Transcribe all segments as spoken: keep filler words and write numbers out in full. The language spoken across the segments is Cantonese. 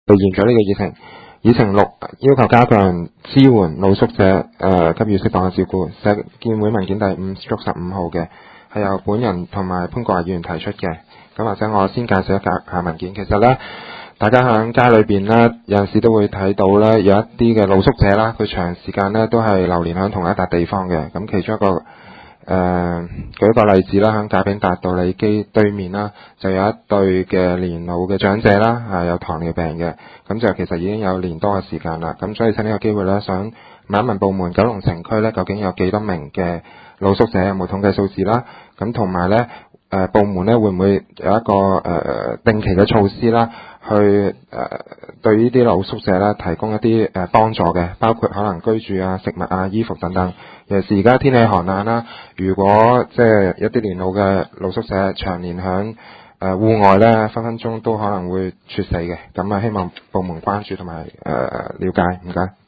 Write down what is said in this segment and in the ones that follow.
就延咗呢個議程。議程六要求加強支援露宿者，誒、呃、給予適當嘅照顧。社建會文件第五至十五號嘅係由本人同埋潘國華議員提出嘅。咁或者我先介紹一下文件。其實呢，大家喺街裏邊呢，有陣時都會睇到呢，有一啲嘅露宿者啦，佢長時間呢都係流連喺同一笪地方嘅。咁其中一個誒、呃、舉一個例子啦，喺賈炳達道理基對面啦，就有一對嘅年老嘅長者啦，係有糖尿病嘅。咁就其實已經有年多嘅時間啦。咁所以趁呢個機會呢，想問一問部門九龍城區呢，究竟有幾多名嘅露宿者，有冇統計數字啦？咁同埋呢，誒、呃、部門呢會唔會有一個誒、呃、定期嘅措施啦，去誒、呃、對呢啲露宿者呢提供一啲誒、呃、幫助嘅，包括可能居住啊、食物啊、衣服等等。尤其是而家天氣寒冷啦，如果即係一啲年老嘅露宿者長年響誒戶外呢，分分鐘都可能會猝死嘅。咁啊，希望部門關注同埋誒了解，唔該。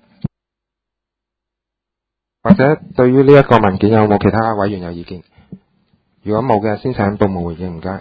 或者對於呢一個文件有冇其他委員有意見？如果冇嘅，先請部門回應，唔該。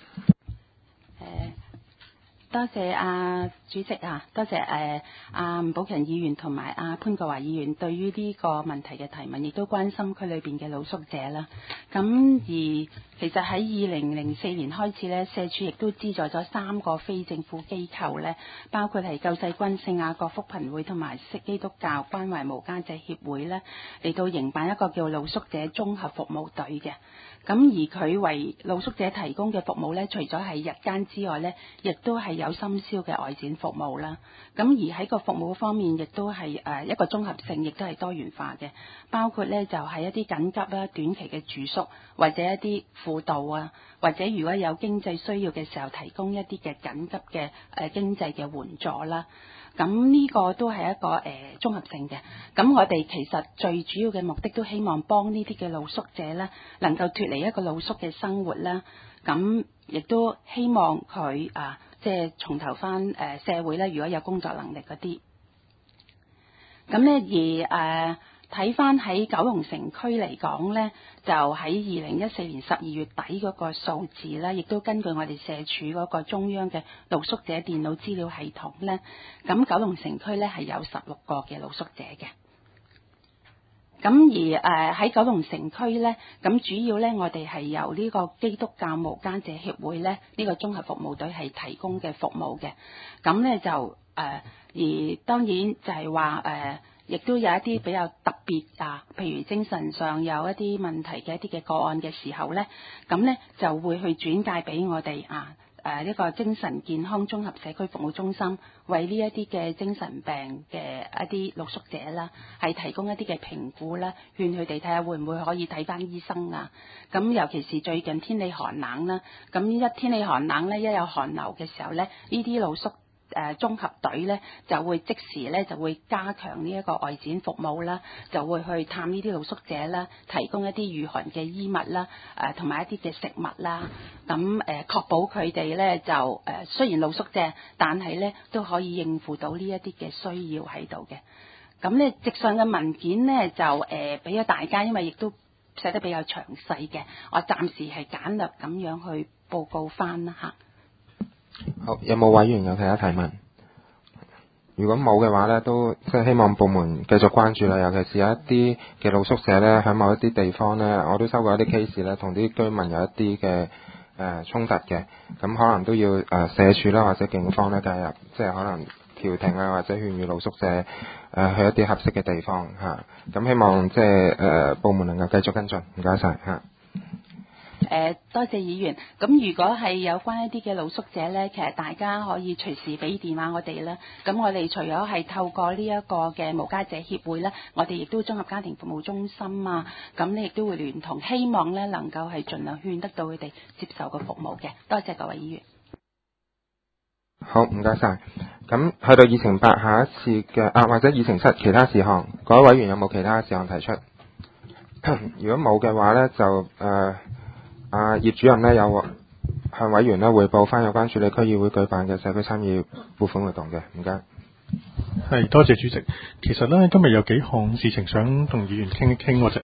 多謝阿主席啊，多謝誒阿吳寶強議員同埋阿潘國華議員對於呢個問題嘅提問，亦都關心區裏邊嘅露宿者啦。咁而其實喺二零零四年開始咧，社署亦都資助咗三個非政府機構咧，包括係救世軍、聖雅各福群會同埋釋基督教關懷無家者協會咧，嚟到營辦一個叫露宿者綜合服務隊嘅。咁而佢為露宿者提供嘅服務咧，除咗係日間之外咧，亦都係有深宵嘅外展服務啦。咁而喺個服務方面，亦都係誒一個綜合性，亦都係多元化嘅，包括咧就係一啲緊急啦、短期嘅住宿，或者一啲輔導啊，或者如果有經濟需要嘅時候，提供一啲嘅緊急嘅誒經濟嘅援助啦。咁呢個都係一個誒、呃、綜合性嘅。咁我哋其實最主要嘅目的都希望幫呢啲嘅露宿者咧，能夠脫離一個露宿嘅生活啦。咁亦都希望佢啊，即係重投翻誒社會咧，如果有工作能力嗰啲。咁咧而誒睇翻喺九龍城區嚟講咧，就喺二零一四年十二月底嗰個數字咧，亦都根據我哋社署嗰個中央嘅露宿者電腦資料系統咧，咁九龍城區咧係有十六個嘅露宿者嘅。咁而誒喺、呃、九龍城區咧，咁主要咧我哋係由呢個基督教無家者協會咧，呢、呢個綜合服務隊係提供嘅服務嘅。咁咧就誒、呃，而當然就係話誒，亦、呃、都有一啲比較特別啊，譬如精神上有一啲問題嘅一啲嘅個案嘅時候咧，咁咧就會去轉介俾我哋啊。誒呢個精神健康綜合社區服務中心，為呢一啲嘅精神病嘅一啲露宿者啦，係提供一啲嘅評估啦，勸佢哋睇下會唔會可以睇返醫生啊。咁尤其是最近天氣寒冷啦，咁一天氣寒冷咧，一有寒流嘅時候咧，呢啲露宿誒綜合隊咧就會即時咧就會加強呢一個外展服務啦，就會去探呢啲露宿者啦，提供一啲御寒嘅衣物啦，誒同埋一啲嘅食物啦，咁誒、呃、確保佢哋咧就誒、呃、雖然露宿啫，但係咧都可以應付到呢一啲嘅需要喺度嘅。咁咧直上嘅文件咧就誒俾咗大家，因為亦都寫得比較詳細嘅，我暫時係簡略咁樣去報告翻啦嚇。 好，有冇委員有其他提問？如果冇嘅話呢，都即係希望部門繼續關注啦。尤其是有一啲嘅露宿者呢，喺某一啲地方呢，我都收過一啲 case 呢，同啲居民有一啲嘅誒衝突嘅，咁可能都要誒、呃、社署啦或者警方呢介入，即係可能調停啊或者勸喻露宿者誒、呃、去一啲合適嘅地方嚇。咁、啊、希望即係誒、呃、部門能夠繼續跟進，唔該晒嚇。 誒、呃、多謝議員。咁如果係有關一啲嘅露宿者咧，其實大家可以隨時俾電話我哋啦。咁我哋除咗係透過呢一個嘅無家者協會咧，我哋亦都綜合家庭服務中心啊，咁咧亦都會聯同，希望咧能夠係盡量勸得到佢哋接受個服務嘅。多謝各位議員。 好，唔該晒。咁去到議程八下一次嘅啊，或者議程七其他事項，各位委員有冇其他事項提出？如果冇嘅話咧，就誒。呃啊，葉主任呢有向委員呢匯報翻有關處理區議會舉辦嘅社區參與撥款活動嘅，唔該。 係，多謝主席。其實呢，今日有幾項事情想同議員傾一傾，或者